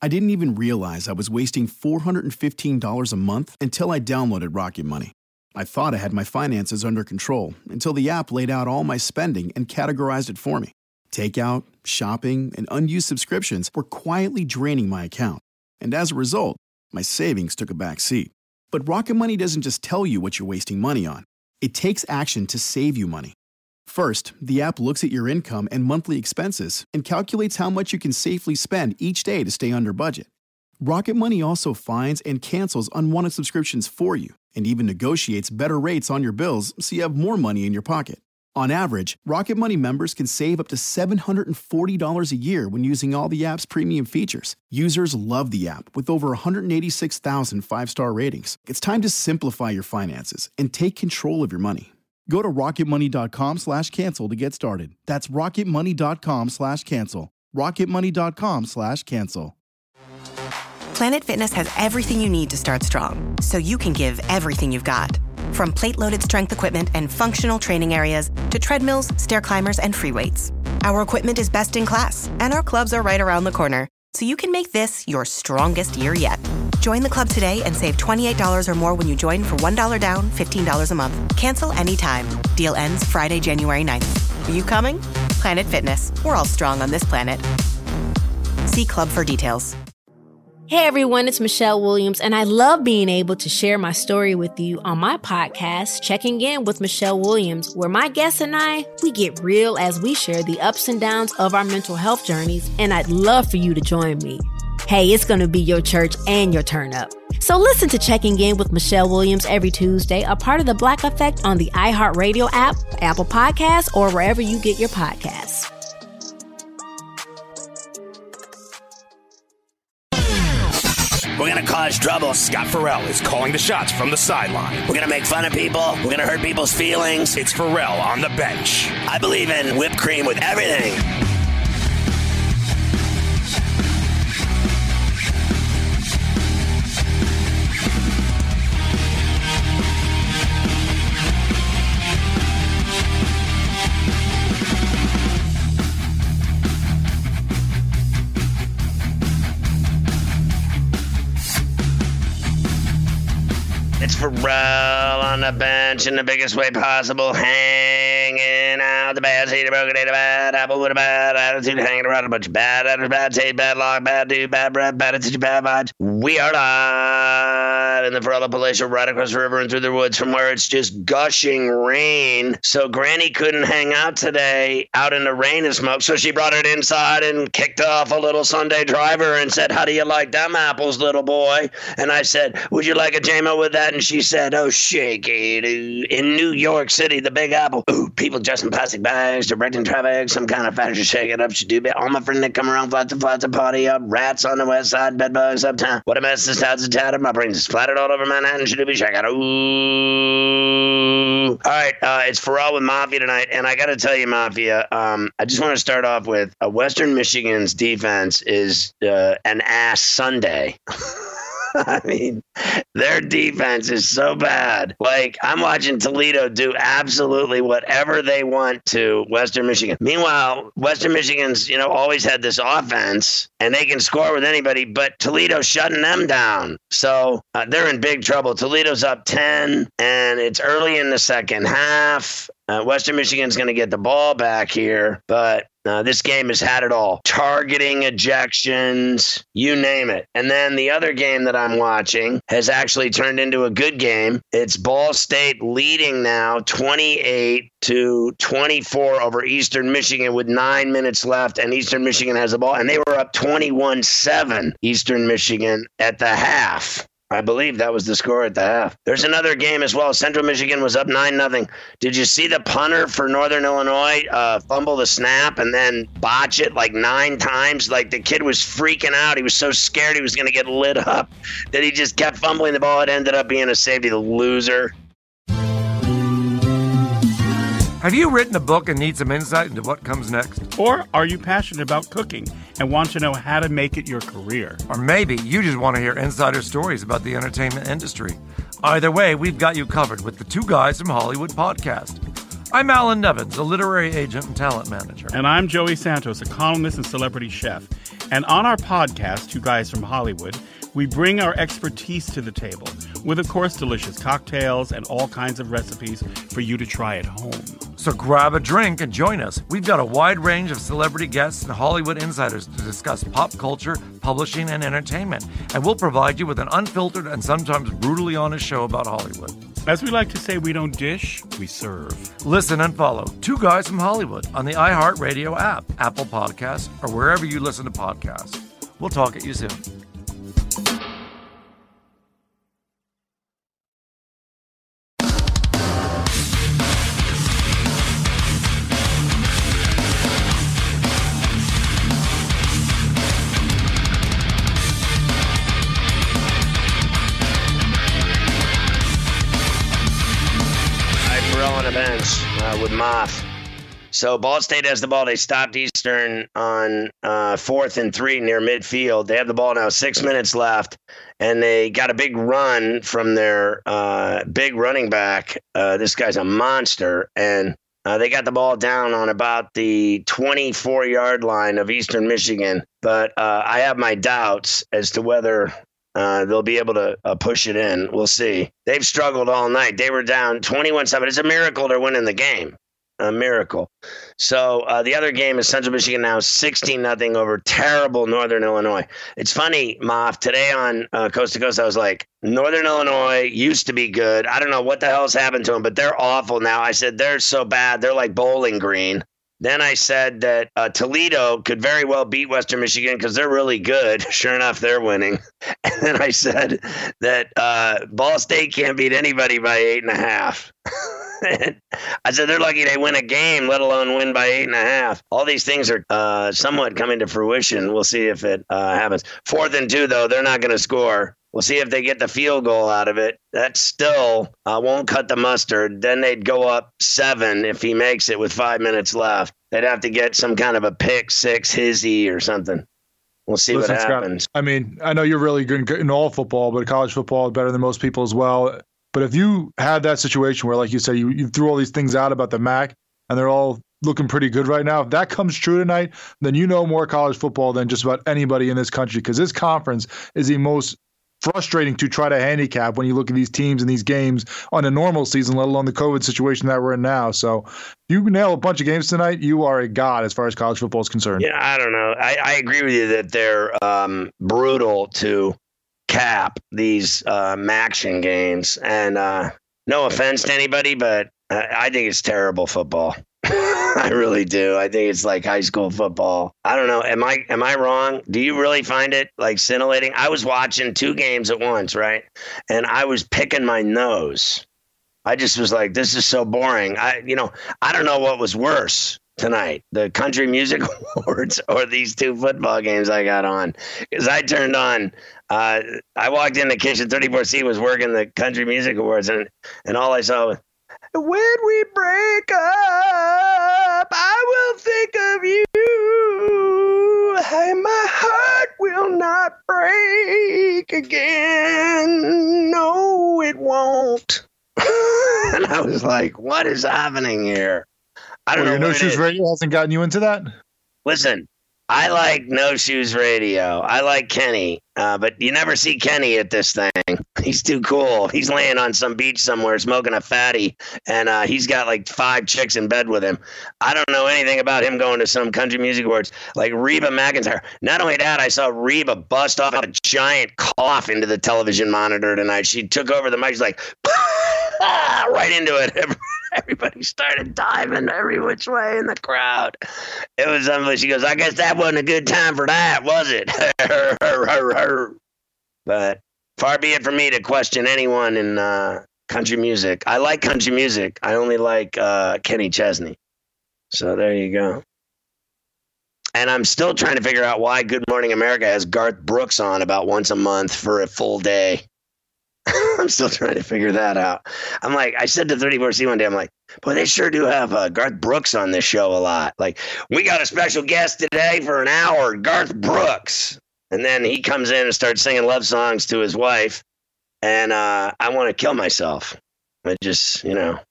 I didn't even realize I was wasting $415 a month until I downloaded Rocket Money. I thought I had my finances under control until the app laid out all my spending and categorized it for me. Takeout, shopping, and unused subscriptions were quietly draining my account. And as a result, my savings took a back seat. But Rocket Money doesn't just tell you what you're wasting money on. It takes action to save you money. First, the app looks at your income and monthly expenses and calculates how much you can safely spend each day to stay under budget. Rocket Money also finds and cancels unwanted subscriptions for you and even negotiates better rates on your bills so you have more money in your pocket. On average, Rocket Money members can save up to $740 a year when using all the app's premium features. Users love the app with over 186,000 five-star ratings. It's time to simplify your finances and take control of your money. Go to rocketmoney.com/cancel to get started. That's rocketmoney.com/cancel. rocketmoney.com/cancel. Planet Fitness has everything you need to start strong, so you can give everything you've got. From plate-loaded strength equipment and functional training areas to treadmills, stair climbers, and free weights. Our equipment is best in class, and our clubs are right around the corner, so you can make this your strongest year yet. Join the club today and save $28 or more when you join for $1 down, $15 a month. Cancel anytime. Deal ends Friday, January 9th. Are you coming? Planet Fitness. We're all strong on this planet. See club for details. Hey everyone, it's Michelle Williams, and I love being able to share my story with you on my podcast, Checking In with Michelle Williams, where my guests and we get real as we share the ups and downs of our mental health journeys, and I'd love for you to join me. Hey, it's going to be your church and your turn up. So listen to Checking In with Michelle Williams every Tuesday, a part of the Black Effect on the iHeartRadio app, Apple Podcasts, or wherever you get your podcasts. We're going to cause trouble. Scott Farrell is calling the shots from the sideline. We're going to make fun of people. We're going to hurt people's feelings. It's Farrell on the bench. I believe in whipped cream with everything. It's Farrell on the bench in the biggest way possible, hanging out the bad seed, a broken data, bad apple with a bad attitude, hanging around a bunch of bad attitude, bad taste, bad luck, bad dude, bad breath, bad attitude, bad vibes. We are live in the Farrell Palatial, right across the river and through the woods from where it's just gushing rain. So Granny couldn't hang out today out in the rain and smoke, so she brought it inside and kicked off a little Sunday driver and said, "How do you like them apples, little boy?" And I said, "Would you like a JMO with that?" And she said, "Oh, shake it." In New York City, the Big Apple. Ooh, people dressed in plastic bags, directing traffic, some kind of fashion, shake it up. She do all my friends that come around, flats to party up, rats on the west side, bedbugs uptown. What a mess, this town's a tattered. My brains are splattered all over Manhattan. Should be shake it. Ooh. All right, it's Farrell with Mafia tonight, and I got to tell you, Mafia, I just want to start off with Western Michigan's defense is an ass Sunday. I mean, their defense is so bad. Like, I'm watching Toledo do absolutely whatever they want to Western Michigan. Meanwhile, Western Michigan's, always had this offense, and they can score with anybody, but Toledo's shutting them down. So they're in big trouble. Toledo's up 10, and it's early in the second half. Western Michigan's going to get the ball back here, but this game has had it all. Targeting, ejections, you name it. And then the other game that I'm watching has actually turned into a good game. It's Ball State leading now 28-24 over Eastern Michigan with 9 minutes left, and Eastern Michigan has the ball. And they were up 21-7, Eastern Michigan, at the half. I believe that was the score at the half. There's another game as well. Central Michigan was up 9-0. Did you see the punter for Northern Illinois fumble the snap and then botch it like 9 times? Like, the kid was freaking out. He was so scared he was going to get lit up that he just kept fumbling the ball. It ended up being a safety, the loser. Have you written a book and need some insight into what comes next? Or are you passionate about cooking and want to know how to make it your career? Or maybe you just want to hear insider stories about the entertainment industry. Either way, we've got you covered with the Two Guys from Hollywood podcast. I'm Alan Nevins, a literary agent and talent manager. And I'm Joey Santos, a columnist and celebrity chef. And on our podcast, Two Guys from Hollywood, we bring our expertise to the table with, of course, delicious cocktails and all kinds of recipes for you to try at home. So grab a drink and join us. We've got a wide range of celebrity guests and Hollywood insiders to discuss pop culture, publishing, and entertainment. And we'll provide you with an unfiltered and sometimes brutally honest show about Hollywood. As we like to say, we don't dish, we serve. Listen and follow Two Guys from Hollywood on the iHeartRadio app, Apple Podcasts, or wherever you listen to podcasts. We'll talk at you soon. On the bench with Moth. So Ball State has the ball. They stopped Eastern on 4th and 3 near midfield. They have the ball now, 6 minutes left, and they got a big run from their big running back. This guy's a monster, and they got the ball down on about the 24-yard line of Eastern Michigan. But I have my doubts as to whether they'll be able to push it in. We'll see. They've struggled all night. They were down 21-7. It's a miracle they're winning the game. A miracle. So the other game is Central Michigan now 16-0 over terrible Northern Illinois. It's funny, Moff, today on Coast to Coast, I was like, Northern Illinois used to be good. I don't know what the hell's happened to them, but they're awful now. I said, they're so bad. They're like Bowling Green. Then I said that Toledo could very well beat Western Michigan because they're really good. Sure enough, they're winning. And then I said that Ball State can't beat anybody by 8.5. I said they're lucky they win a game, let alone win by 8.5. All these things are somewhat coming to fruition. We'll see if it happens. 4th and 2, though, they're not going to score. We'll see if they get the field goal out of it. That still won't cut the mustard. Then they'd go up 7 if he makes it with 5 minutes left. They'd have to get some kind of a pick six hizzy or something. We'll see what happens. Scott, I mean, I know you're really good in all football, but college football is better than most people as well. But if you had that situation where, like you said, you threw all these things out about the MAC and they're all looking pretty good right now, if that comes true tonight, then you know more college football than just about anybody in this country, because this conference is the most frustrating to try to handicap when you look at these teams and these games on a normal season, let alone the COVID situation that we're in now. So if you nail a bunch of games tonight, you are a god as far as college football is concerned. Yeah, I don't know. I agree with you that they're brutal to cap these Maction games. And no offense to anybody, but I think it's terrible football. I really do. I think it's like high school football. I don't know. Am I wrong? Do you really find it like scintillating? I was watching 2 games at once, right? And I was picking my nose. I just was like, this is so boring. I don't know what was worse tonight, the Country Music Awards or these 2 football games I got on. Because I turned on, I walked in the kitchen, 34C was working the Country Music Awards, and all I saw was, when we break up, I will think of you, and my heart will not break again. No, it won't. And I was like, what is happening here? I don't know. No Shoes Radio hasn't gotten you into that? Listen, I like No Shoes Radio. I like Kenny, but you never see Kenny at this thing. He's too cool. He's laying on some beach somewhere smoking a fatty, and he's got like 5 chicks in bed with him. I don't know anything about him going to some Country Music Awards like Reba McEntire. Not only that, I saw Reba bust off a giant cough into the television monitor tonight. She took over the mic. She's like, right into it. Everybody started diving every which way in the crowd. It was unbelievable. She goes, I guess that wasn't a good time for that, was it? But far be it from me to question anyone in country music. I like country music. I only like Kenny Chesney. So there you go. And I'm still trying to figure out why Good Morning America has Garth Brooks on about once a month for a full day. I'm still trying to figure that out. I'm like, I said to 34C one day, I'm like, boy, they sure do have Garth Brooks on this show a lot. Like, we got a special guest today for an hour, Garth Brooks. And then he comes in and starts singing love songs to his wife. And I want to kill myself. I just,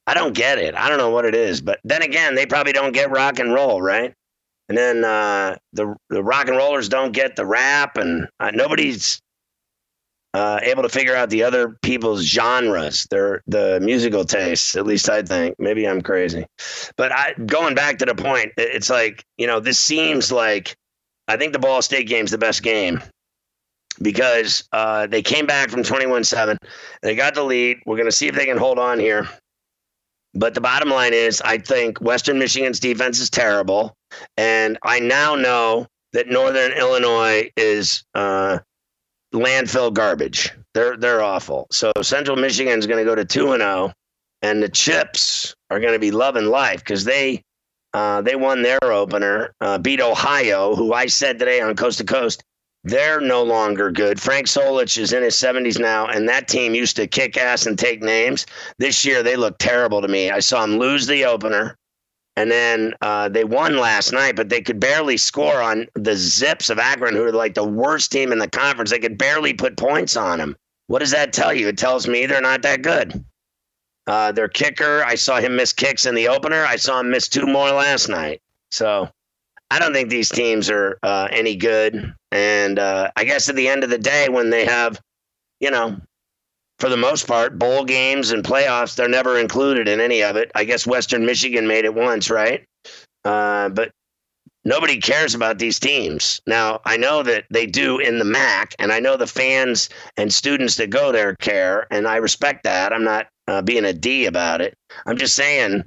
I don't get it. I don't know what it is. But then again, they probably don't get rock and roll, right? And then the rock and rollers don't get the rap, and nobody's able to figure out the other people's genres, the musical tastes. At least I think. Maybe I'm crazy. But going back to the point, it's like, this seems like I think the Ball State game's the best game because they came back from 21-7. They got the lead. We're going to see if they can hold on here. But the bottom line is, I think Western Michigan's defense is terrible. And I now know that Northern Illinois is landfill garbage. They're awful. So Central Michigan's going to go to 2-0, and the Chips are going to be loving life because they won their opener, beat Ohio, who I said today on Coast to Coast, they're no longer good. Frank Solich is in his 70s now, and that team used to kick ass and take names. This year, they look terrible to me. I saw them lose the opener, and then they won last night, but they could barely score on the Zips of Akron, who are like the worst team in the conference. They could barely put points on them. What does that tell you? It tells me they're not that good. Their kicker, I saw him miss kicks in the opener. I saw him miss 2 more last night. So I don't think these teams are any good. And I guess at the end of the day, when they have, for the most part, bowl games and playoffs, they're never included in any of it. I guess Western Michigan made it once, right? But nobody cares about these teams. Now, I know that they do in the MAC, and I know the fans and students that go there care, and I respect that. I'm not being a D about it. I'm just saying,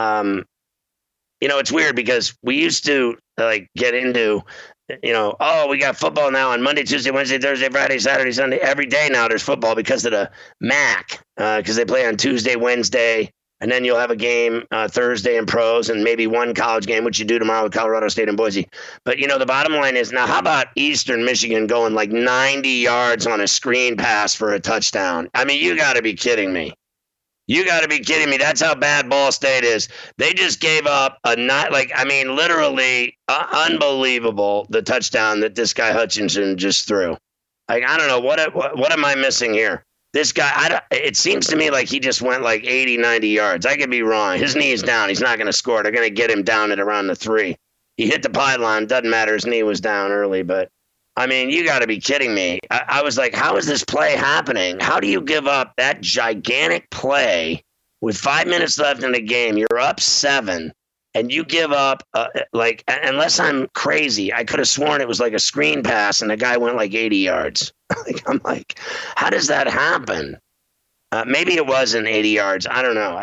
it's weird because we used to get into, we got football now on Monday, Tuesday, Wednesday, Thursday, Friday, Saturday, Sunday. Every day now there's football because of the MAC, because they play on Tuesday, Wednesday, and then you'll have a game Thursday in pros and maybe one college game, which you do tomorrow with Colorado State and Boise. But, the bottom line is, now how about Eastern Michigan going 90 yards on a screen pass for a touchdown? I mean, you got to be kidding me. You got to be kidding me. That's how bad Ball State is. They just gave up literally unbelievable, the touchdown that this guy Hutchinson just threw. I don't know. What am I missing here? This guy, it seems to me like he just went 80, 90 yards. I could be wrong. His knee is down. He's not going to score. They're going to get him down at around the 3. He hit the pylon. Doesn't matter. His knee was down early, but I mean, you got to be kidding me. I was like, how is this play happening? How do you give up that gigantic play with 5 minutes left in the game? You're up 7, and you give up, unless I'm crazy, I could have sworn it was a screen pass, and the guy went 80 yards. I'm like, how does that happen? Maybe it wasn't 80 yards. I don't know.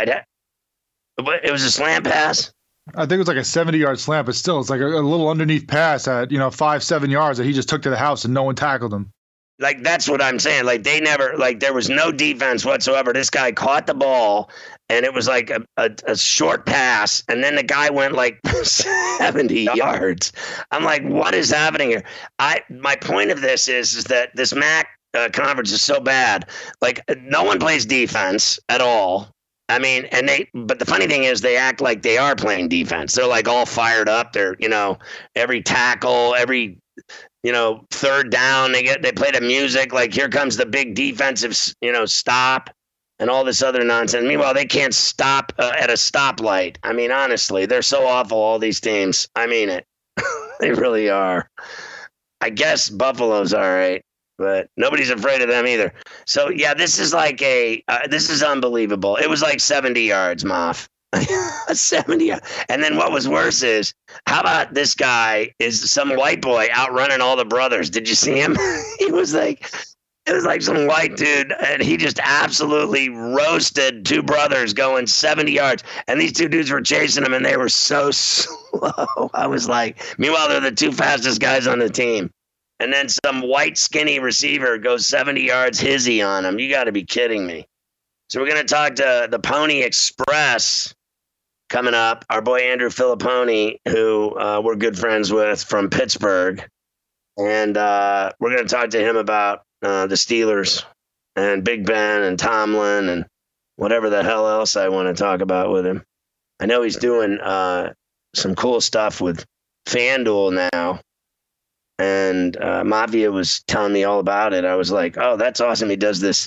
It was a slant pass? I think it was a 70-yard slant, but still, it's a little underneath pass at 5-7 yards that he just took to the house and no one tackled him. That's what I'm saying. They never, there was no defense whatsoever. This guy caught the ball, and it was a short pass, and then the guy went 70 yards. I'm like, what is happening here? My point of this is that this MAC conference is so bad. No one plays defense at all. I mean, but the funny thing is they act like they are playing defense. They're all fired up. They're, every tackle, every, third down, they play the music. Here comes the big defensive, stop and all this other nonsense. Meanwhile, they can't stop at a stoplight. I mean, honestly, they're so awful, all these teams. I mean it. They really are. I guess Buffalo's all right, but nobody's afraid of them either. So, yeah, this is this is unbelievable. It was 70 yards, Moff. 70. And then what was worse is, how about this guy is some white boy outrunning all the brothers? Did you see him? He was it was some white dude, and he just absolutely roasted 2 brothers going 70 yards. And these 2 dudes were chasing him, and they were so slow. I was meanwhile, they're the 2 fastest guys on the team. And then some white skinny receiver goes 70 yards hizzy on him. You got to be kidding me. So we're going to talk to the Pony Express coming up. Our boy Andrew Filipponi, who we're good friends with from Pittsburgh. And we're going to talk to him about the Steelers and Big Ben and Tomlin and whatever the hell else I want to talk about with him. I know he's doing some cool stuff with FanDuel now. And Mafia was telling me all about it. I was like, oh, that's awesome. He does this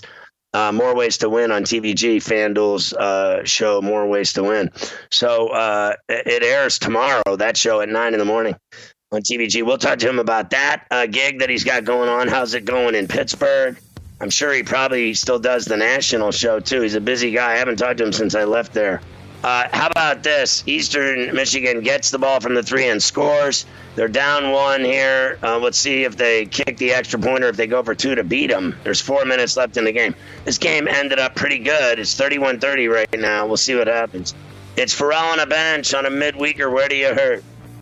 More Ways to Win on TVG, FanDuel's show, More Ways to Win. So it airs tomorrow, that show at 9 in the morning on TVG. We'll talk to him about that gig that he's got going on. How's it going in Pittsburgh? I'm sure he probably still does the national show, too. He's a busy guy. I haven't talked to him since I left there. How about this? Eastern Michigan gets the ball from the 3 and scores. They're down 1 here. Let's see if they kick the extra point or if they go for 2 to beat them. There's 4 minutes left in the game. This game ended up pretty good. It's 31-30 right now. We'll see what happens. It's Ferrall on a bench on a midweeker. Where do you hurt?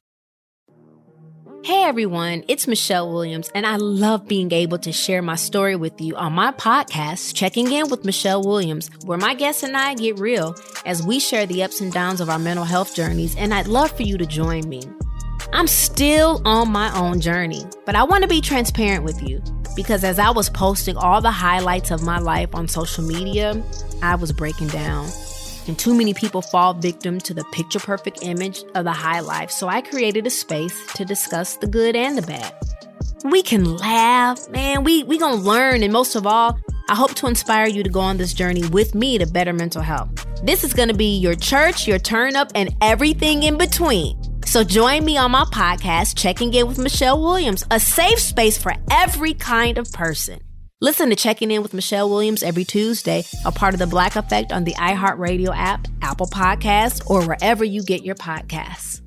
Hey everyone, it's Michelle Williams, and I love being able to share my story with you on my podcast, Checking In with Michelle Williams, where my guests and I get real as we share the ups and downs of our mental health journeys, and I'd love for you to join me. I'm still on my own journey, but I want to be transparent with you because as I was posting all the highlights of my life on social media, I was breaking down. And too many people fall victim to the picture-perfect image of the high life, so I created a space to discuss the good and the bad. We can laugh, man, we gonna learn, and most of all, I hope to inspire you to go on this journey with me to better mental health. This is gonna be your church, your turn-up, and everything in between. So join me on my podcast, Checking In with Michelle Williams, a safe space for every kind of person. Listen to Checking In with Michelle Williams every Tuesday, a part of the Black Effect on the iHeartRadio app, Apple Podcasts, or wherever you get your podcasts.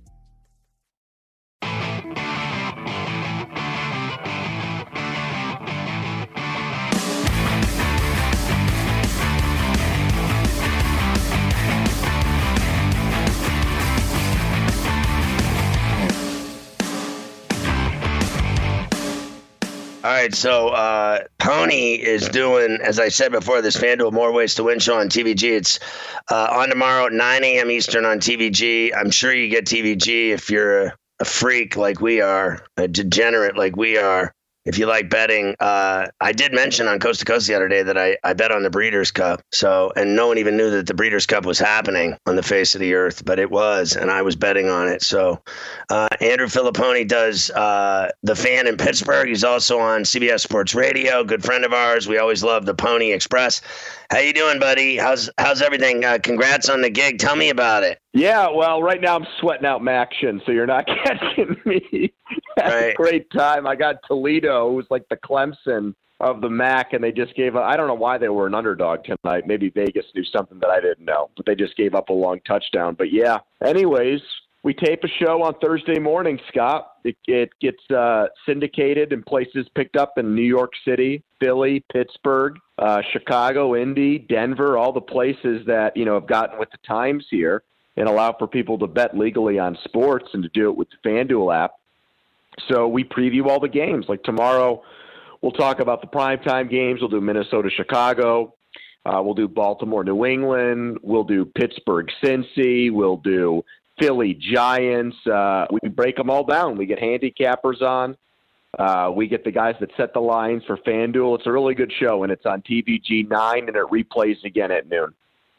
All right, so Pony is doing, as I said before, this FanDuel More Ways to Win show on TVG. It's on tomorrow at 9 a.m. Eastern on TVG. I'm sure you get TVG if you're a freak like we are, a degenerate like we are. If you like betting, I did mention on Coast to Coast the other day that I bet on the Breeders' Cup. So, and no one even knew that the Breeders' Cup was happening on the face of the earth, but it was, and I was betting on it. So, Andrew Filipponi does The Fan in Pittsburgh. He's also on CBS Sports Radio, good friend of ours. We always love the Pony Express. How you doing, buddy? How's everything? Congrats on the gig. Tell me about it. Yeah, well, right now I'm sweating out Maction, so you're not catching me. Had a great time. I got Toledo, who was like the Clemson of the MAC, and they just gave up. I don't know why they were an underdog tonight. Maybe Vegas knew something that I didn't know, but they just gave up a long touchdown. But yeah, anyways, we tape a show on Thursday morning, Scott. It gets syndicated in places picked up in New York City, Philly, Pittsburgh, Chicago, Indy, Denver, all the places that, you know, have gotten with the times here and allow for people to bet legally on sports and to do it with the FanDuel app. So we preview all the games. Like tomorrow, we'll talk about the primetime games. We'll do Minnesota, Chicago. We'll do Baltimore, New England. We'll do Pittsburgh, Cincy. We'll do Philly, Giants. We break them all down. We get handicappers on. We get the guys that set the lines for FanDuel. It's a really good show, and it's on TVG 9, and it replays again at noon.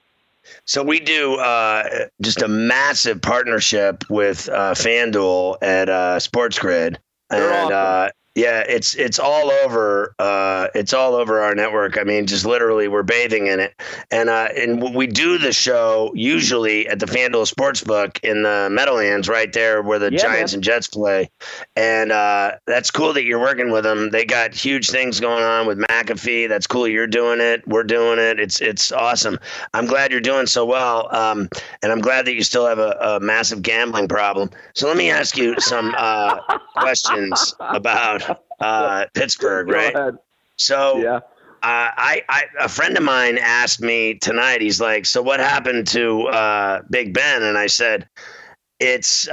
So we do just a massive partnership with FanDuel at SportsGrid, and awesome. Yeah, it's all over. It's all over our network. I mean, just literally, we're bathing in it. And we do the show usually at the FanDuel Sportsbook in the Meadowlands, right there where the Giants and Jets play. And that's cool that you're working with them. They got huge things going on with McAfee. That's cool. You're doing it. We're doing it. It's awesome. I'm glad you're doing so well. And I'm glad that you still have a massive gambling problem. So let me ask you some questions about Pittsburgh, right? So a friend of mine asked me tonight, he's like, so what happened to Big Ben? And I said, it's,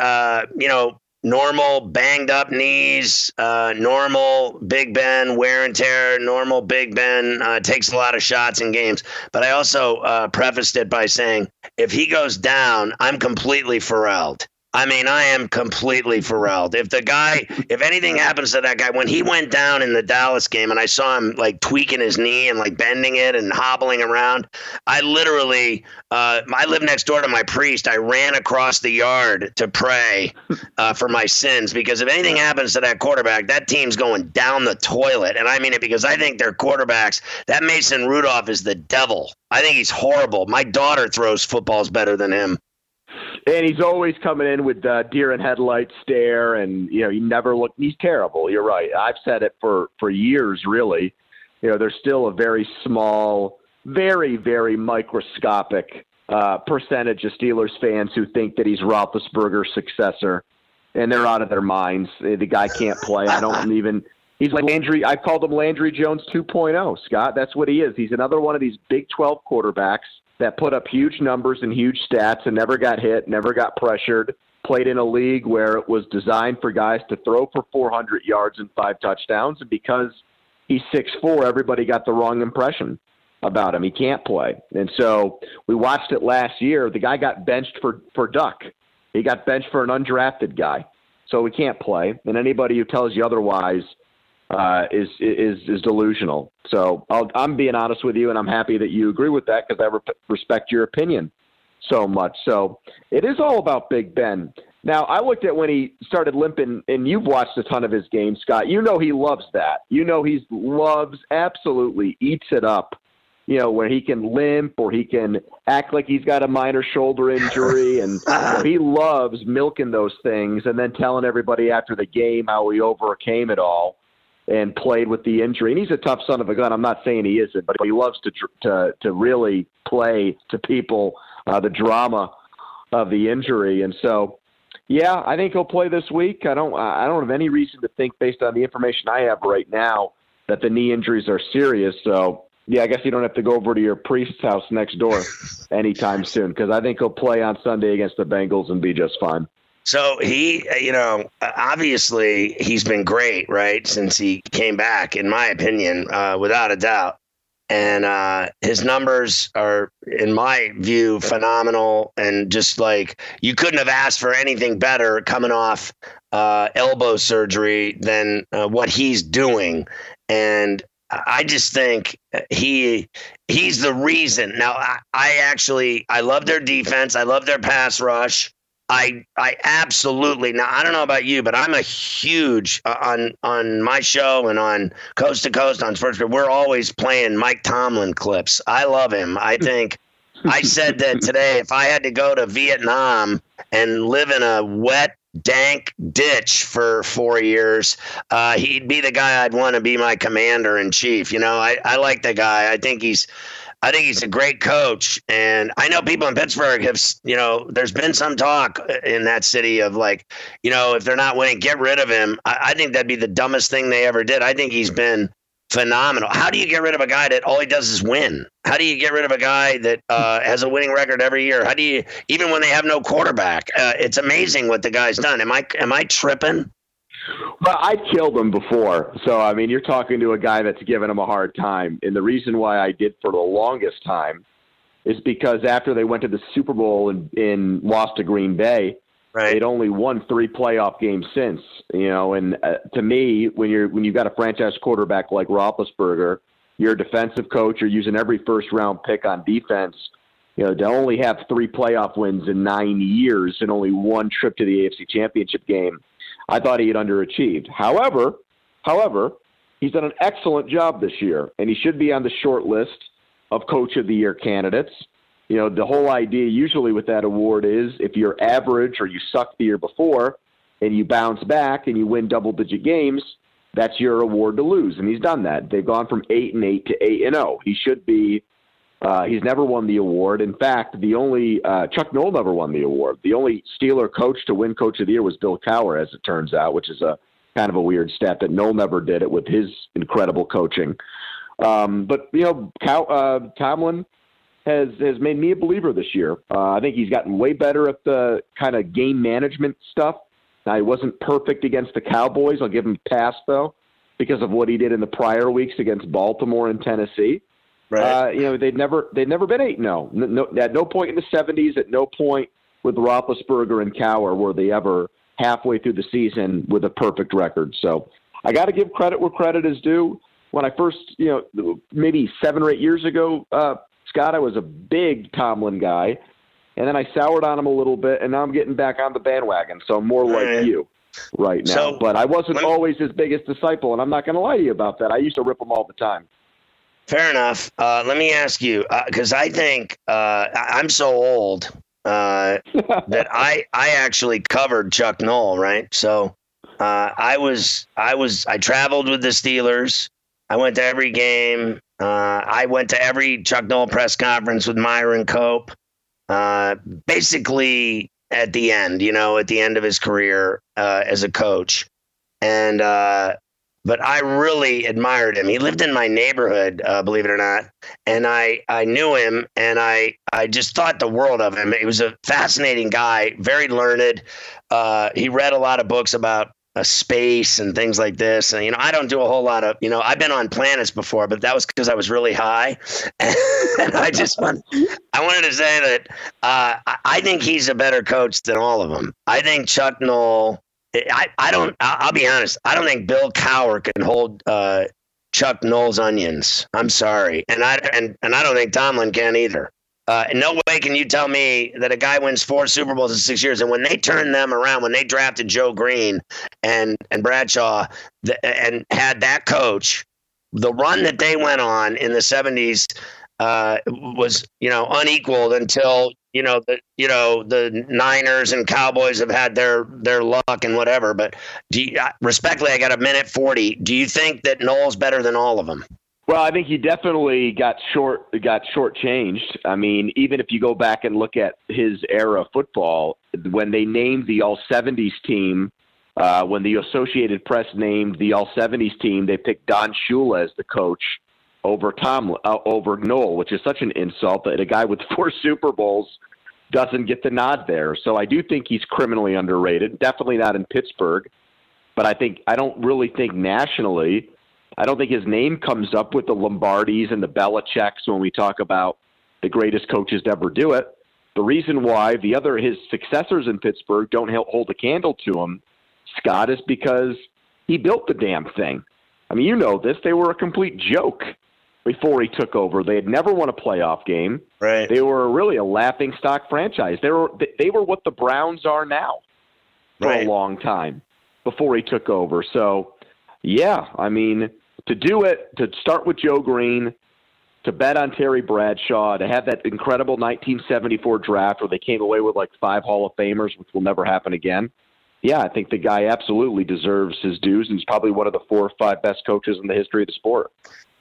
normal banged up knees, normal Big Ben wear and tear, normal Big Ben takes a lot of shots in games. But I also prefaced it by saying, if he goes down, I'm completely Ferralled. I mean, I am completely Pharrell. If anything happens to that guy, when he went down in the Dallas game and I saw him like tweaking his knee and like bending it and hobbling around, I literally, I live next door to my priest. I ran across the yard to pray for my sins, because if anything happens to that quarterback, that team's going down the toilet. And I mean it, because I think their quarterbacks, that Mason Rudolph is the devil. I think he's horrible. My daughter throws footballs better than him. And he's always coming in with deer in headlights stare, and he never look. He's terrible. You're right. I've said it for years. Really, there's still a very small, very very microscopic percentage of Steelers fans who think that he's Roethlisberger's successor, and they're out of their minds. The guy can't play. I don't even. He's like Landry. I called him Landry Jones 2.0. Scott, that's what he is. He's another one of these Big 12 quarterbacks that put up huge numbers and huge stats and never got hit, never got pressured, played in a league where it was designed for guys to throw for 400 yards and 5 touchdowns. And because he's 6'4", everybody got the wrong impression about him. He can't play. And so we watched it last year. The guy got benched for Duck. He got benched for an undrafted guy. So he can't play. And anybody who tells you otherwise is delusional. So I'm being honest with you, and I'm happy that you agree with that, because I respect your opinion so much. So it is all about Big Ben. Now, I looked at when he started limping, and you've watched a ton of his games, Scott. He loves that. He absolutely eats it up, where he can limp or he can act like he's got a minor shoulder injury. And he loves milking those things and then telling everybody after the game how he overcame it all and played with the injury. And he's a tough son of a gun. I'm not saying he isn't, but he loves to really play to people the drama of the injury. And so, yeah, I think he'll play this week. I don't have any reason to think, based on the information I have right now, that the knee injuries are serious. So, yeah, I guess you don't have to go over to your priest's house next door anytime soon, because I think he'll play on Sunday against the Bengals and be just fine. So he, obviously he's been great, right, since he came back, in my opinion, without a doubt. And his numbers are, in my view, phenomenal. And just like, you couldn't have asked for anything better coming off elbow surgery than what he's doing. And I just think he's the reason. Now, I love their defense. I love their pass rush. I absolutely, now I don't know about you, but I'm a huge on my show and on Coast to Coast on Sports. We're always playing Mike Tomlin clips. I love him. I think I said that today, if I had to go to Vietnam and live in a wet, dank ditch for 4 years, he'd be the guy I'd want to be my commander in chief. I like the guy. I think he's a great coach. And I know people in Pittsburgh have, there's been some talk in that city of like, if they're not winning, get rid of him. I think that'd be the dumbest thing they ever did. I think he's been phenomenal. How do you get rid of a guy that all he does is win? How do you get rid of a guy that has a winning record every year? How do you, even when they have no quarterback? It's amazing what the guy's done. Am I tripping? Well, I killed him before. So, I mean, you're talking to a guy that's given him a hard time. And the reason why I did for the longest time is because after they went to the Super Bowl and lost to Green Bay, right, they'd only won 3 playoff games since. And to me, when you've got a franchise quarterback like Roethlisberger, you're a defensive coach, you're using every first-round pick on defense. To only have 3 playoff wins in 9 years and only 1 trip to the AFC Championship game, I thought he had underachieved. However, he's done an excellent job this year, and he should be on the short list of Coach of the Year candidates. The whole idea usually with that award is if you're average or you suck the year before and you bounce back and you win double-digit games, that's your award to lose, and he's done that. They've gone from 8-8 to 8-0. He should be. He's never won the award. In fact, the only Chuck Noll never won the award. The only Steeler coach to win Coach of the Year was Bill Cowher, as it turns out, which is a kind of a weird stat that Noll never did it with his incredible coaching. But Tomlin has made me a believer this year. I think he's gotten way better at the kind of game management stuff. Now, he wasn't perfect against the Cowboys. I'll give him a pass, though, because of what he did in the prior weeks against Baltimore and Tennessee. Right. They'd never been 8-0. No, at no point in the 70s, at no point with Roethlisberger and Cowher were they ever halfway through the season with a perfect record. So I got to give credit where credit is due. When I first, maybe 7 or 8 years ago, Scott, I was a big Tomlin guy, and then I soured on him a little bit, and now I'm getting back on the bandwagon. So I'm more like you right now. But I wasn't always his biggest disciple, and I'm not going to lie to you about that. I used to rip him all the time. Fair enough. Let me ask you, because I think I'm so old that I actually covered Chuck Noll, right? So I traveled with the Steelers. I went to every game. I went to every Chuck Noll press conference with Myron Cope. Basically at the end, at the end of his career as a coach. And but I really admired him. He lived in my neighborhood, believe it or not. And I knew him, and I just thought the world of him. He was a fascinating guy, very learned. He read a lot of books about space and things like this. And, I don't do a whole lot of, I've been on planets before, but that was because I was really high. And I wanted to say that I think he's a better coach than all of them. I think Chuck Noll, I'll be honest, I don't think Bill Cowher can hold Chuck Noll's onions. I'm sorry. And I don't think Tomlin can either. In no way can you tell me that a guy wins 4 Super Bowls in 6 years, and when they turned them around, when they drafted Joe Green and Bradshaw and had that coach, the run that they went on in the 70s was unequaled until the Niners and Cowboys have had their luck and whatever. But respectfully, I got a minute 40. Do you think that Noll's better than all of them? Well, I think he definitely got shortchanged. I mean, even if you go back and look at his era of football, when they named the All-70s team, when the Associated Press named the All-70s team, they picked Don Shula as the coach over Noll, which is such an insult that a guy with 4 Super Bowls doesn't get the nod there. So I do think he's criminally underrated. Definitely not in Pittsburgh, but I don't really think nationally. I don't think his name comes up with the Lombardis and the Belichicks when we talk about the greatest coaches to ever do it. The reason why his successors in Pittsburgh don't hold a candle to him, Scott, is because he built the damn thing. I mean, you know this. They were a complete joke before he took over. They had never won a playoff game. Right. They were really a laughingstock franchise. They were what the Browns are now for a long time before he took over. So, yeah, I mean, to start with Joe Green, to bet on Terry Bradshaw, to have that incredible 1974 draft where they came away with like 5 Hall of Famers, which will never happen again. Yeah, I think the guy absolutely deserves his dues, and he's probably one of the 4 or 5 best coaches in the history of the sport.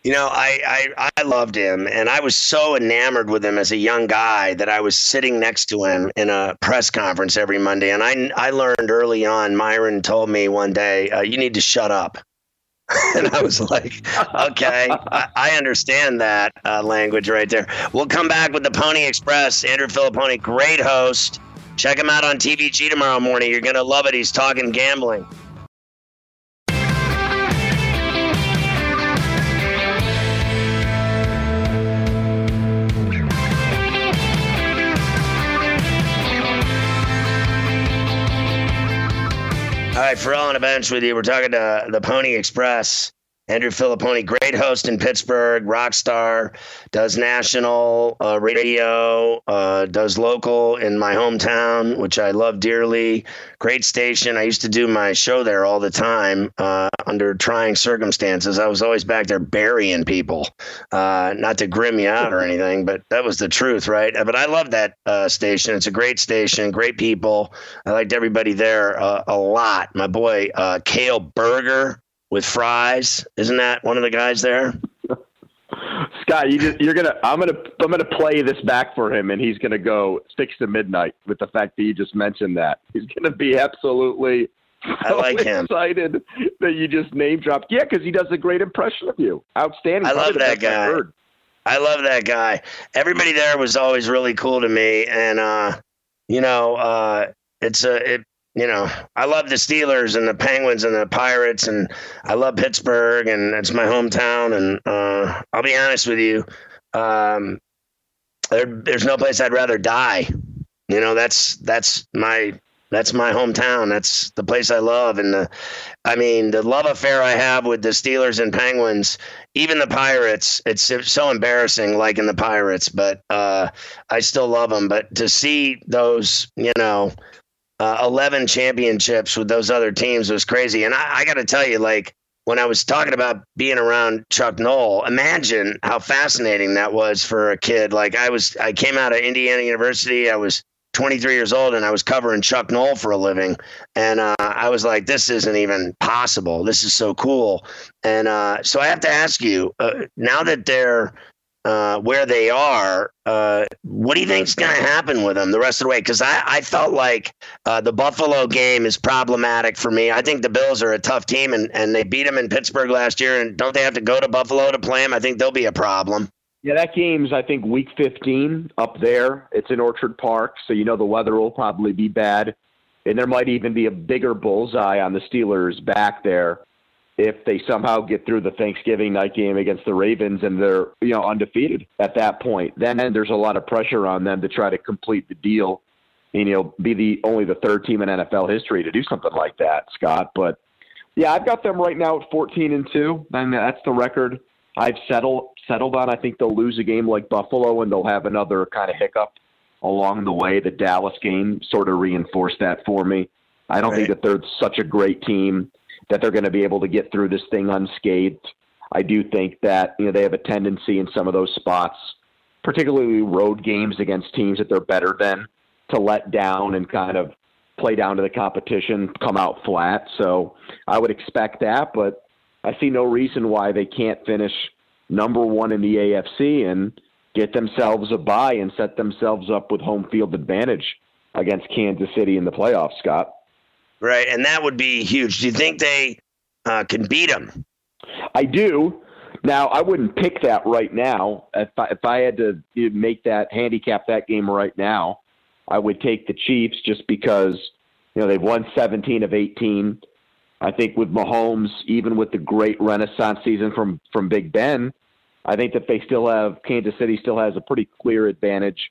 I loved him, and I was so enamored with him as a young guy that I was sitting next to him in a press conference every Monday. And I learned early on, Myron told me one day, you need to shut up. And I was like, okay, I understand that language right there. We'll come back with the Pony Express. Andrew Filipponi, great host. Check him out on TVG tomorrow morning. You're going to love it. He's talking gambling. All right, Ferrall on a bench with you. We're talking to the Pony Express. Andrew Filipponi, great host in Pittsburgh, rock star, does national radio, does local in my hometown, which I love dearly. Great station. I used to do my show there all the time under trying circumstances. I was always back there burying people, not to grim you out or anything, but that was the truth, right? But I love that station. It's a great station, great people. I liked everybody there a lot. My boy, Cale Berger, with fries, isn't that one of the guys there? Scott, I'm gonna play this back for him, and he's gonna go 6 to midnight with the fact that you just mentioned that. He's gonna be absolutely excited that you just name dropped. Yeah, because he does a great impression of you. Outstanding. I love that guy. I love that guy. Everybody there was always really cool to me, and I love the Steelers and the Penguins and the Pirates, and I love Pittsburgh, and it's my hometown. And I'll be honest with you, there's no place I'd rather die You know, that's my hometown. That's the place I love. And the love affair I have with the Steelers and Penguins, even the Pirates, it's so embarrassing, like in the Pirates, but I still love them. But to see those, 11 championships with those other teams was crazy. And I got to tell you, like, when I was talking about being around Chuck Noll, imagine how fascinating that was for a kid. Like I came out of Indiana University. I was 23 years old and I was covering Chuck Noll for a living. And I was like, this isn't even possible. This is so cool. And so I have to ask you, now that they're where they are, what do you think is going to happen with them the rest of the way? Because I felt like the Buffalo game is problematic for me. I think the Bills are a tough team, and they beat them in Pittsburgh last year. And don't they have to go to Buffalo to play them? I think they'll be a problem. Yeah, that game's, I think, week 15 up there. It's in Orchard Park, so the weather will probably be bad. And there might even be a bigger bullseye on the Steelers back there if they somehow get through the Thanksgiving night game against the Ravens and they're undefeated at that point. Then there's a lot of pressure on them to try to complete the deal and be only the third team in NFL history to do something like that, Scott. But yeah, I've got them right now at 14-2, and that's the record I've settled on. I think they'll lose a game like Buffalo and they'll have another kind of hiccup along the way. The Dallas game sort of reinforced that for me. I don't think that they're such a great team that they're going to be able to get through this thing unscathed. I do think that they have a tendency in some of those spots, particularly road games against teams that they're better than, to let down and kind of play down to the competition, come out flat. So I would expect that, but I see no reason why they can't finish number one in the AFC and get themselves a bye and set themselves up with home field advantage against Kansas City in the playoffs, Scott. Right, and that would be huge. Do you think they can beat them? I do. Now, I wouldn't pick that right now. If I had to handicap that game right now, I would take the Chiefs just because they've won 17 of 18. I think with Mahomes, even with the great Renaissance season from Big Ben, I think that Kansas City still has a pretty clear advantage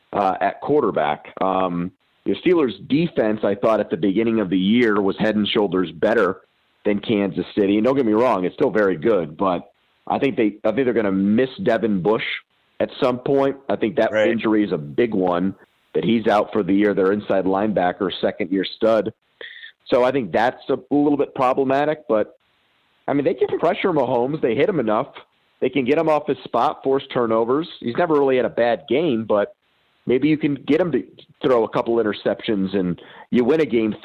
at quarterback. The Steelers' defense, I thought at the beginning of the year, was head and shoulders better than Kansas City. And don't get me wrong, it's still very good, but I think they're going to miss Devin Bush at some point. I think that injury is a big one, that he's out for the year. Their inside linebacker, second-year stud. So I think that's a little bit problematic, but they can pressure Mahomes. They hit him enough. They can get him off his spot, force turnovers. He's never really had a bad game, but maybe you can get him to throw a couple interceptions and you win a game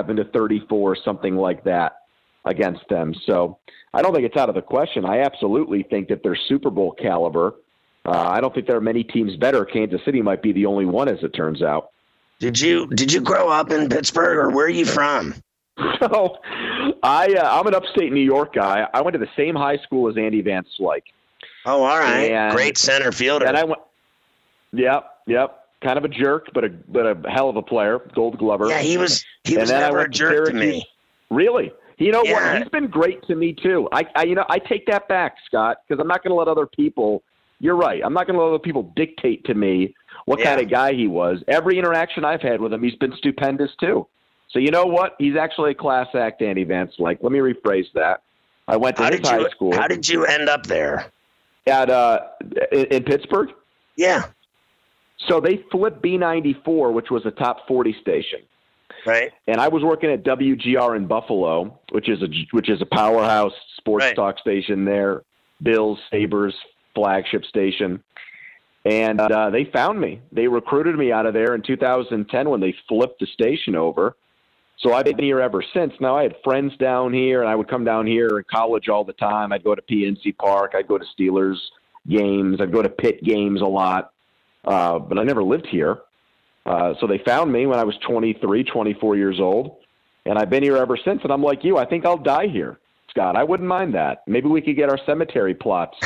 37-34, something like that against them. So I don't think it's out of the question. I absolutely think that they're Super Bowl caliber. I don't think there are many teams better. Kansas City might be the only one, as it turns out. Did you grow up in Pittsburgh, or where are you from? So I'm an upstate New York guy. I went to the same high school as Andy Van Slyke. Oh, all right. Great center fielder. And I went. Yep. Kind of a jerk, but a hell of a player, Gold Glover. Yeah, he was never a jerk to me. Really? What? He's been great to me too. I take that back, Scott, because I'm not going to let other people. You're right. I'm not going to let other people dictate to me what kind of guy he was. Every interaction I've had with him, he's been stupendous too. So you know what? He's actually a class act, Andy Van Slyke. Let me rephrase that. I went to his high school. How did you end up there? In Pittsburgh? Yeah. So they flipped B94, which was a top 40 station. Right. And I was working at WGR in Buffalo, which is a powerhouse sports talk station there. Bills, Sabres, flagship station. And they found me. They recruited me out of there in 2010 when they flipped the station over. So I've been here ever since. Now, I had friends down here, and I would come down here in college all the time. I'd go to PNC Park. I'd go to Steelers games. I'd go to Pitt games a lot. But I never lived here. So they found me when I was 23, 24 years old. And I've been here ever since. And I'm like you. I think I'll die here, Scott. I wouldn't mind that. Maybe we could get our cemetery plots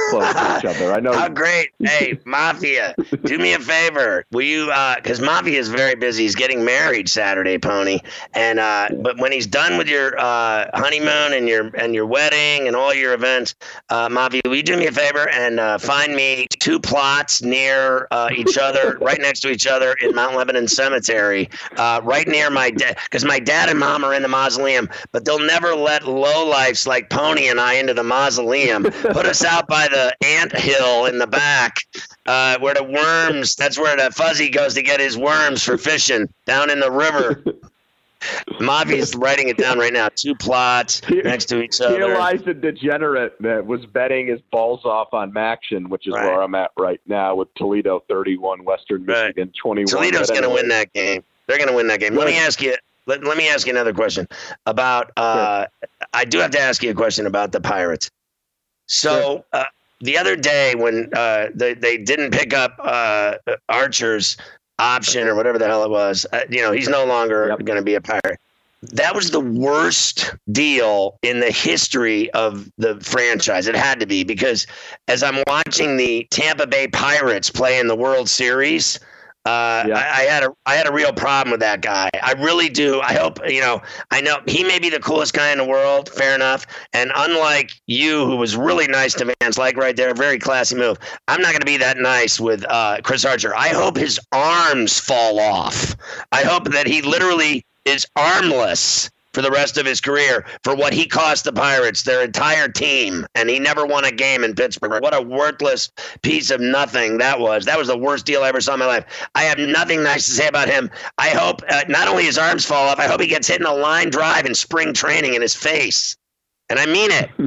close to each other. I know. How great. Hey, Mafia, do me a favor. Will you, because Mafia is very busy. He's getting married Saturday, Pony. And but when he's done with your honeymoon and your wedding and all your events, Mafia, will you do me a favor and find me 2 plots near each other, right next to each other in Mount Lebanon Cemetery, right near my dad, because my dad and mom are in the mausoleum, but they'll never let lowlifes like Pony and I into the mausoleum. Put us out by the ant hill in the back, where the worms, that's where the Fuzzy goes to get his worms for fishing, down in the river. Mavi's writing it down right now. 2 plots next to each other. Here lies the degenerate that was betting his balls off on Maction, which is where I'm at right now with Toledo 31, Western Michigan 21. Toledo's going to win that game. They're going to win that game. Let me ask you. Let me ask you another question about. I do have to ask you a question about the Pirates. So the other day when they didn't pick up Archer's option or whatever the hell it was, he's no longer going to be a Pirate. That was the worst deal in the history of the franchise. It had to be, because as I'm watching the Tampa Bay Pirates play in the World Series, I had a real problem with that guy. I really do. I hope, I know he may be the coolest guy in the world. Fair enough. And unlike you, who was really nice to Vance, like right there, very classy move. I'm not going to be that nice with Chris Archer. I hope his arms fall off. I hope that he literally is armless for the rest of his career for what he cost the Pirates, their entire team, and he never won a game in Pittsburgh. What a worthless piece of nothing that was. That was the worst deal I ever saw in my life. I have nothing nice to say about him. I hope not only his arms fall off, I hope he gets hit in a line drive in spring training in his face. And I mean it.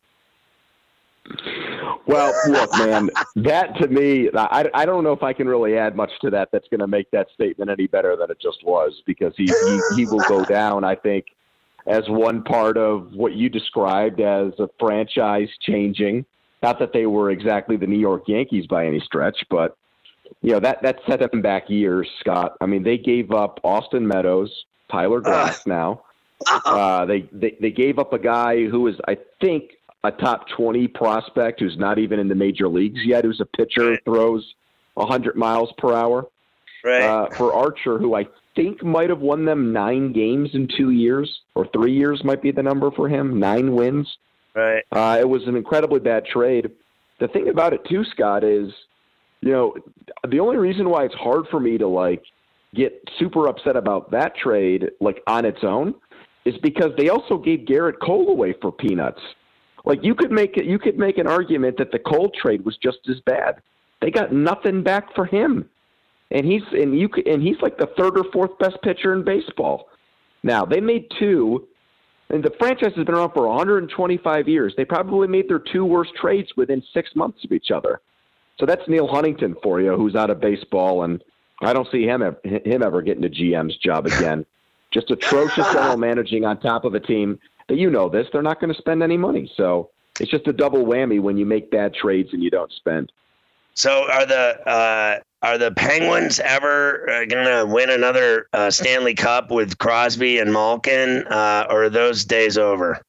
Well, look, man, that to me, I don't know if I can really add much to that that's going to make that statement any better than it just was, because he will go down, I think, as one part of what you described as a franchise changing. Not that they were exactly the New York Yankees by any stretch, but that set them back years, Scott. I mean, they gave up Austin Meadows, Tyler Glass now. They gave up a guy who is, I think, a top 20 prospect who's not even in the major leagues yet, who's a pitcher who throws 100 miles per hour. Right. For Archer, who I think might have won them 9 games in 2 years, or 3 years might be the number for him, 9 wins. Right. It was an incredibly bad trade. The thing about it too, Scott, is, the only reason why it's hard for me to get super upset about that trade, on its own, is because they also gave Garrett Cole away for peanuts. You could make an argument that the Cole trade was just as bad. They got nothing back for him, and he's like the 3rd or 4th best pitcher in baseball. Now they made 2, and the franchise has been around for 125 years. They probably made their 2 worst trades within 6 months of each other. So that's Neil Huntington for you, who's out of baseball, and I don't see him ever getting a GM's job again. Just atrocious general managing on top of a team. But this, they're not going to spend any money. So it's just a double whammy when you make bad trades and you don't spend. So are the Penguins ever going to win another Stanley Cup with Crosby and Malkin, or are those days over?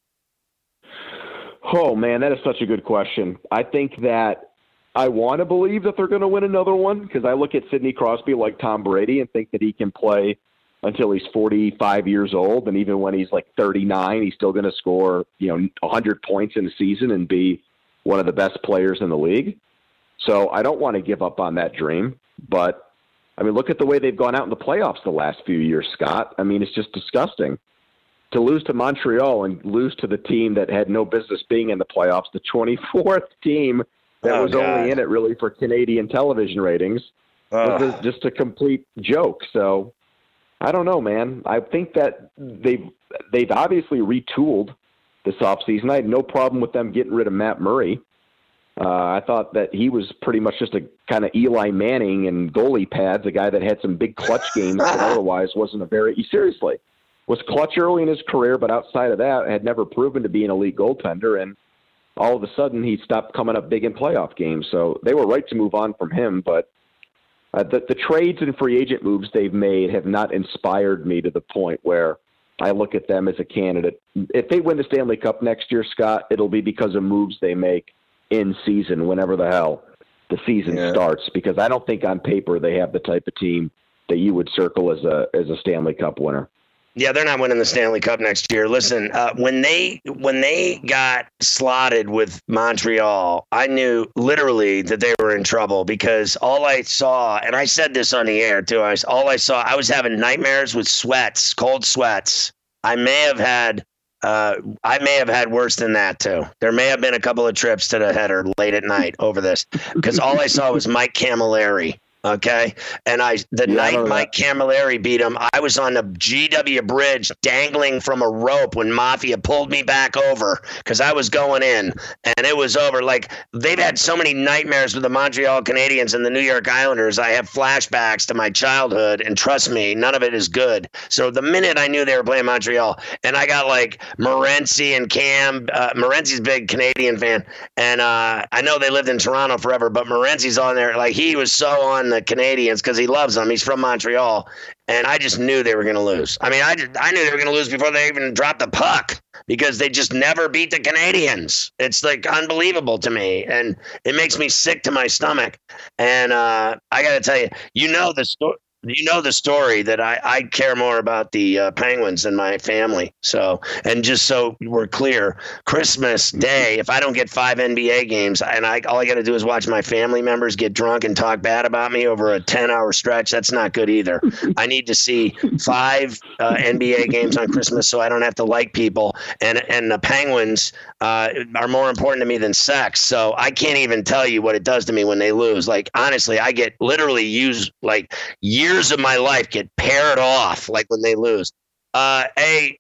Oh, man, that is such a good question. I think that I want to believe that they're going to win another one, because I look at Sidney Crosby like Tom Brady and think that he can play until he's 45 years old. And even when he's 39, he's still going to score, 100 points in a season and be one of the best players in the league. So I don't want to give up on that dream. But, look at the way they've gone out in the playoffs the last few years, Scott. It's just disgusting. To lose to Montreal and lose to the team that had no business being in the playoffs, the 24th team that was only in it really for Canadian television ratings, was just a complete joke. So I don't know, man. I think that they've obviously retooled this offseason. I had no problem with them getting rid of Matt Murray. I thought that he was pretty much just a kind of Eli Manning and goalie pads, a guy that had some big clutch games, but otherwise wasn't seriously was clutch early in his career, but outside of that had never proven to be an elite goaltender. And all of a sudden he stopped coming up big in playoff games. So they were right to move on from him, but the trades and free agent moves they've made have not inspired me to the point where I look at them as a candidate. If they win the Stanley Cup next year, Scott, it'll be because of moves they make in season whenever the hell the season starts, because I don't think on paper they have the type of team that you would circle as a Stanley Cup winner. Yeah, they're not winning the Stanley Cup next year. Listen, when they got slotted with Montreal, I knew literally that they were in trouble, because all I saw, and I said this on the air too, I was having nightmares with sweats, cold sweats. I may have had worse than that too. There may have been a couple of trips to the header late at night over this, because all I saw was Mike Camilleri. Okay. And night Mike Camilleri beat him, I was on the GW Bridge dangling from a rope when Mafia pulled me back over because I was going in, and it was over. Like, they've had so many nightmares with the Montreal Canadiens and the New York Islanders. I have flashbacks to my childhood, and trust me, none of it is good. So the minute I knew they were playing Montreal, and I got like Morency and Cam, Morency's a big Canadian fan, and I know they lived in Toronto forever, but Morency's on there. Like, he was so on the Canadians because he loves them. He's from Montreal, and I just knew they were going to lose. I mean, I knew they were going to lose before they even dropped the puck, because they just never beat the Canadians. It's like unbelievable to me, and it makes me sick to my stomach. And I got to tell you, you know the story that I care more about the Penguins than my family. So, and just so we're clear, Christmas Day, if I don't get 5 NBA games, and all I got to do is watch my family members get drunk and talk bad about me over a 10-hour stretch, that's not good either. I need to see 5 NBA games on Christmas so I don't have to like people. And the Penguins are more important to me than sex. So I can't even tell you what it does to me when they lose. Like, honestly, I get literally used, like, years of my life get paired off, like, when they lose. Hey,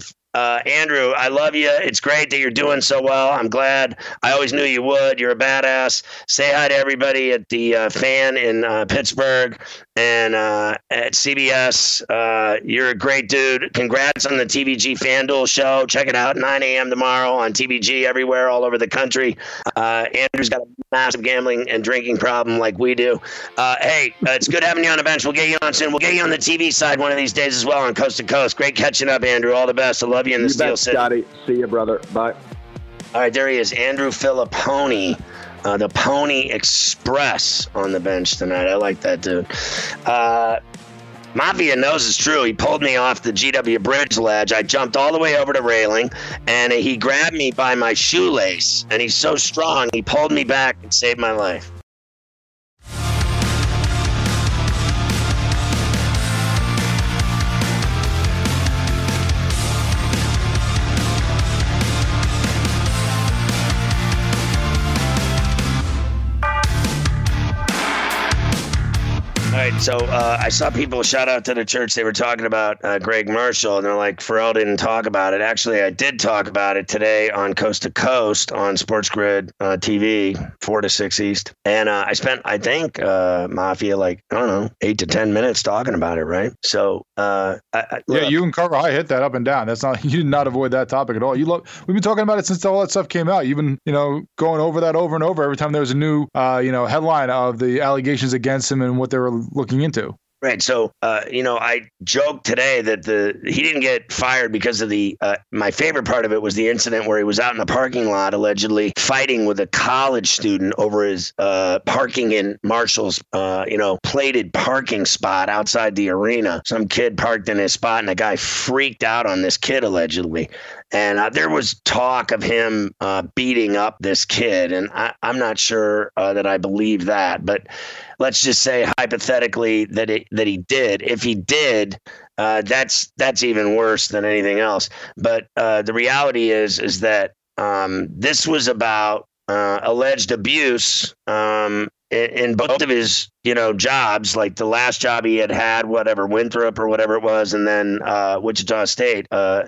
Andrew, I love you. It's great that you're doing so well. I'm glad. I always knew you would. You're a badass. Say hi to everybody at the Fan in Pittsburgh and at CBS. You're a great dude. Congrats on the TVG FanDuel show. Check it out, 9 a.m. tomorrow on TVG everywhere, all over the country. Andrew's got a massive gambling and drinking problem like we do. Hey, it's good having you on the bench. We'll get you on soon. We'll get you on the TV side one of these days as well on Coast to Coast. Great catching up, Andrew. All the best. I love you in the Steel City. Scotty. See you, brother. Bye. All right, there he is, Andrew Filipponi, the Pony Express on the bench tonight. I like that dude. Mafia knows it's true. He pulled me off the GW Bridge ledge. I jumped all the way over the railing, and he grabbed me by my shoelace, and he's so strong, he pulled me back and saved my life. All right, so I saw people shout out to the church. They were talking about Greg Marshall, and they're like, Pharrell didn't talk about it. Actually, I did talk about it today on Coast to Coast on Sports Grid TV, 4 to 6 East. And I spent, I think, Mafia, like, I don't know, 8 to 10 minutes talking about it, right? So, yeah, you and Carver High hit that up and down. That's not, you did not avoid that topic at all. We've been talking about it since all that stuff came out. You've been, going over that over and over every time there was a new, headline of the allegations against him and what they were looking into. Right. So, I joked today that he didn't get fired because of my favorite part of it was the incident where he was out in the parking lot allegedly fighting with a college student over his parking in Marshall's, plated parking spot outside the arena. Some kid parked in his spot and the guy freaked out on this kid allegedly. And there was talk of him beating up this kid. And I'm not sure that I believe that. But let's just say hypothetically that he did. If he did, that's even worse than anything else. But the reality is that this was about alleged abuse in both of his, jobs, like the last job he had, whatever, Winthrop or whatever it was, and then Wichita State,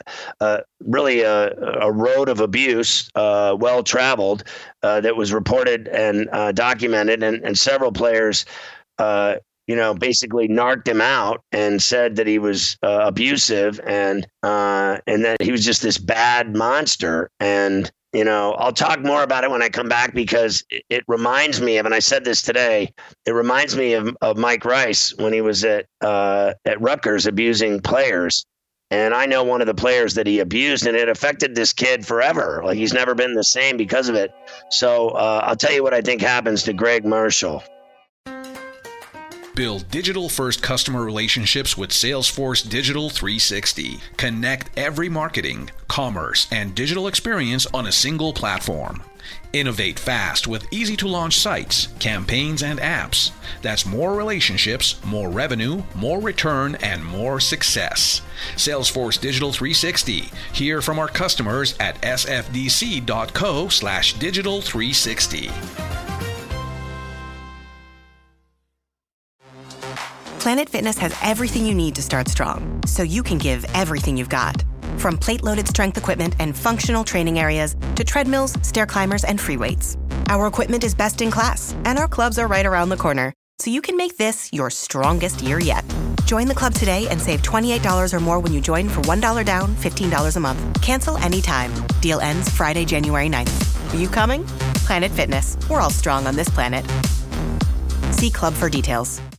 really a road of abuse, well-traveled, that was reported and documented, and several players, basically narked him out and said that he was abusive and that he was just this bad monster. And I'll talk more about it when I come back because it reminds me of, and I said this today, it reminds me of Mike Rice when he was at Rutgers abusing players. And I know one of the players that he abused, and it affected this kid forever. Like, he's never been the same because of it. So I'll tell you what I think happens to Greg Marshall. Build digital-first customer relationships with Salesforce Digital 360. Connect every marketing, commerce, and digital experience on a single platform. Innovate fast with easy-to-launch sites, campaigns, and apps. That's more relationships, more revenue, more return, and more success. Salesforce Digital 360. Hear from our customers at sfdc.co/digital360. Planet Fitness has everything you need to start strong, so you can give everything you've got. From plate-loaded strength equipment and functional training areas to treadmills, stair climbers, and free weights. Our equipment is best in class, and our clubs are right around the corner, so you can make this your strongest year yet. Join the club today and save $28 or more when you join for $1 down, $15 a month. Cancel anytime. Deal ends Friday, January 9th. Are you coming? Planet Fitness. We're all strong on this planet. See club for details.